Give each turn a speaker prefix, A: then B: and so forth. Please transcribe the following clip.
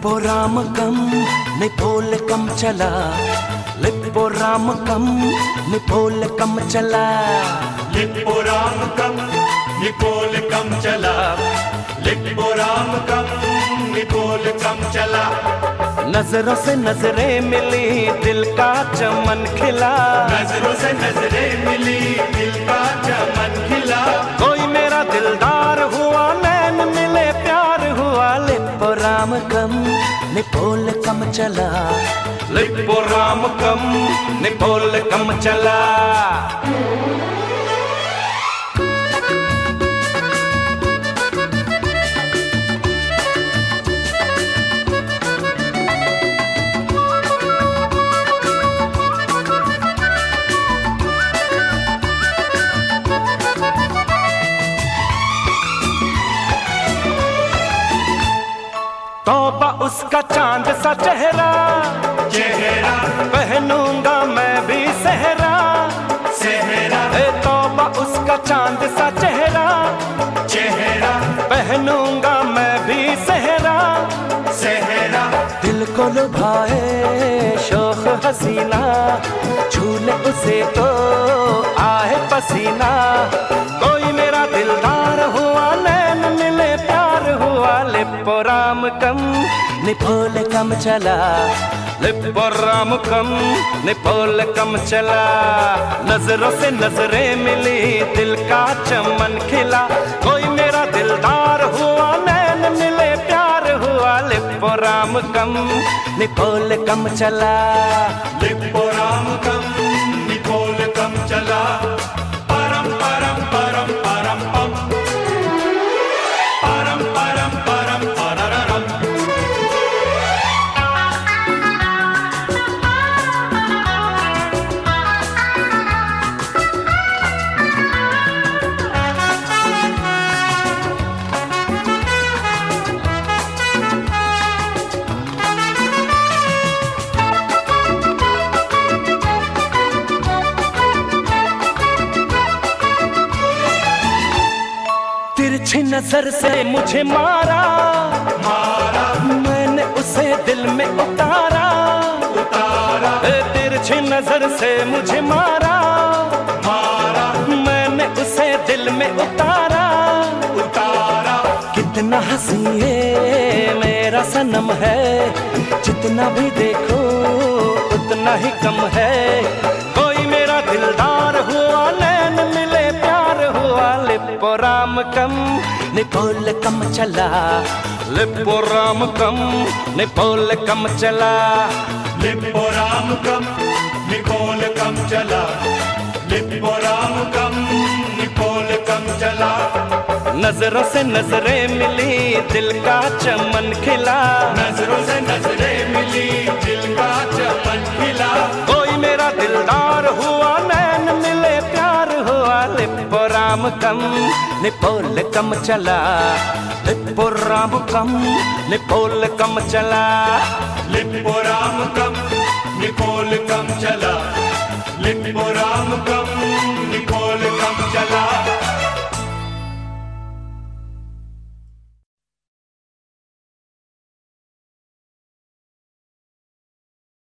A: लिप्पोरामकं निपोलकं चला, लिप्पोरामकं निपोलकं चला,
B: लिप्पोरामकं निपोलकं चला, लिप्पोरामकं निपोलकं चला।
A: नजरों से नजरें मिली, दिल का चमन खिला,
B: नजरों से नजरें मिली, दिल का चमन खिला।
A: कोई मेरा दिलदार हुआ, नैन मिले प्यार हुआ, लिप्पोरामकं निपोलकं चला, लिप्पोरामकं निपोलकं चला। तौबा उसका चांद सा चेहरा,
B: चेहरा
A: पहनूंगा मैं भी सेहरा,
B: सेहरा
A: तौबा उसका चांद सा चेहरा,
B: चेहरा
A: पहनूंगा मैं भी सेहरा,
B: सेहरा।
A: दिल को लुभाए शौक हसीना, छूले उसे तो आए पसीना। कोई मेरा दिलदार हुआ, नैन मिले प्यार हुआ, लिप्पोरामकं निपोलकं चला, लिप्पोरामकं निपोलकं चला। नजरों से नजरें मिली, दिल का चमन खिला, कोई मेरा दिलदार हुआ, नैन मिले प्यार हुआ, लिप्पोरामकं निपोलकं चला,
B: लिप्पोरामकं निपोलकं चला। परम परम परम परम पम, परम परम परम परररम।
A: तिरछी नजर से मुझे मारा,
B: मारा
A: मैंने उसे दिल में उतारा,
B: उतारा
A: तिरछी नजर से मुझे मारा,
B: मारा
A: मैंने उसे दिल में उतारा,
B: उतारा।
A: कितना हंसी है मेरा सनम है, जितना भी देखो उतना ही कम है। कोई मेरा दिलदार हुआ, नैन मिले प्यार हुआ, लिप्पोरामकं निपोलकं चला, लिप्पोरामकं निपोलकं चला,
B: लिप्पोरामकं निपोलकं चला, लिप्पोरामकं निपोलकं चला।
A: नजरों से नजरें मिली, दिल का चमन खिला,
B: नजरों से नजरें मिली, दिल का चमन खिला।
A: कोई मेरा दिलदार हुआ, नैन मिले प्यार हुआ, लिप्पोरामकं निपोलकं चला, लिप्पोरामकं निपोलकं चला,